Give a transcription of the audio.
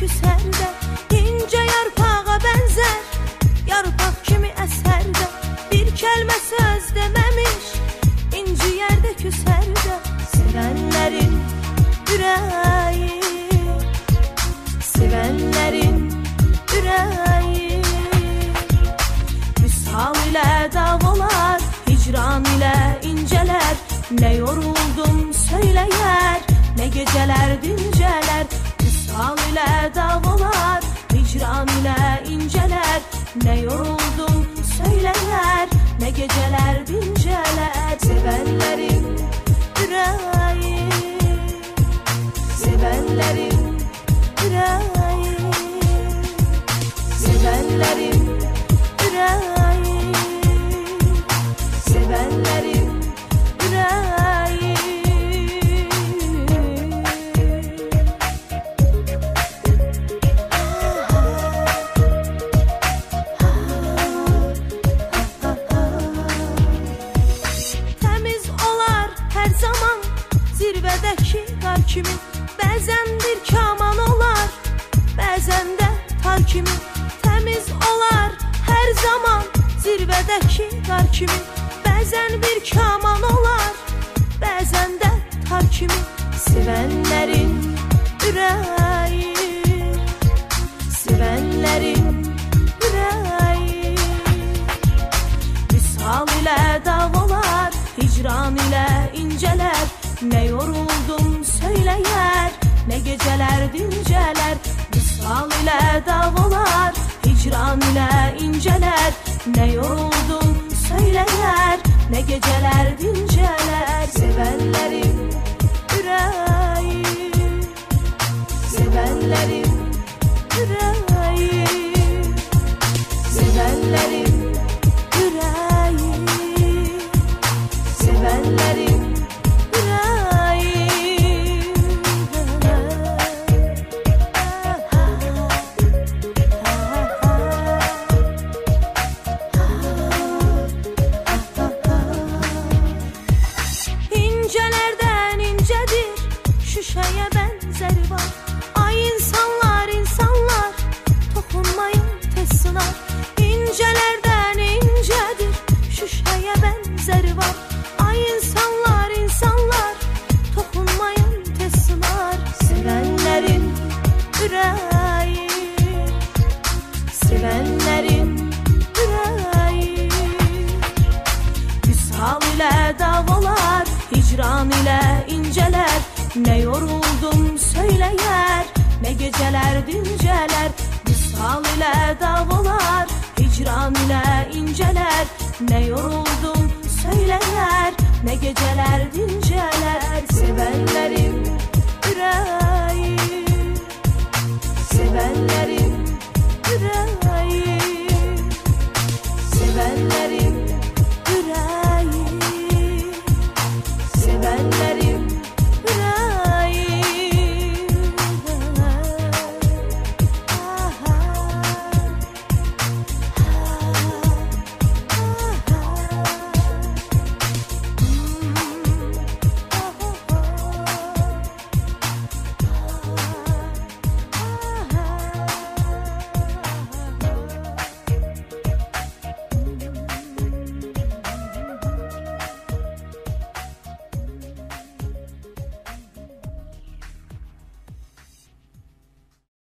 küser də, incə yarpağa bənzər, yarpaq kimi əsər də, bir kəlmə söz deməmiş, inciyər də küser də. Sevənlərin ürəyi, sevənlərin ürəyi, vüsal ilə dağlar, hicran ilə incələr, nə yoruldum söyləyər, nə gecələr dincələr. Vüsal ilə dağlar, hicran ilə incələr, nə yoruldum söyləyər, nə gecələr dincələr. Sevənlərin ürəyi, sevənlərin ürəyi, sevənlərin ürəyi, sevənlərin ürəyi. Təmiz olar hər zaman zirvədəki qar kimi, bəzən bir kaman olar, bəzən də tar kimi. Təmiz olar hər zaman zirvədəki qar kimi, bəzən bir kaman olar, bəzən də tar kimi. Sevənlərin ürəyi, sevənlərin ürəyi, vüsal ilə dağlar, hicran ilə incələr, nə yoruldum söyləyər, nə gecələr dincələr. Vüsal ilə dağlar, hicran ilə incələr, nə yoruldum söyləyər, nə gecələr dincələr. Sevənlərin ürəyi, sevənlərin ürəyi, sevənlərin ürəyi, sevənlərin şüşəyə bənzəri var. Ay insanlar, insanlar, toxunmayın tez sınar. İncələrdən incədir, şüşəyə bənzəri var. Ay insanlar, insanlar, toxunmayın tez sınar. Sevənlərin ürəyi, sevənlərin ürəyi, vüsal ilə dağlar, hicran ilə incələr, nə yoruldum söyləyər, nə gecələr dincələr. Vüsal ilə dağlar, hicran ilə incələr, nə yoruldum söyləyər, nə gecələr dincələr.